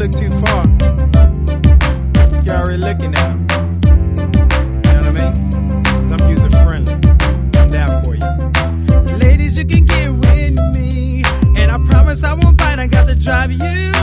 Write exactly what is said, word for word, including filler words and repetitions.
look too far, you're already looking at them. You know what I mean? Cause I'm user friendly. I'm down for you. Ladies, you can get with me, and I promise I won't bite. I got to drive you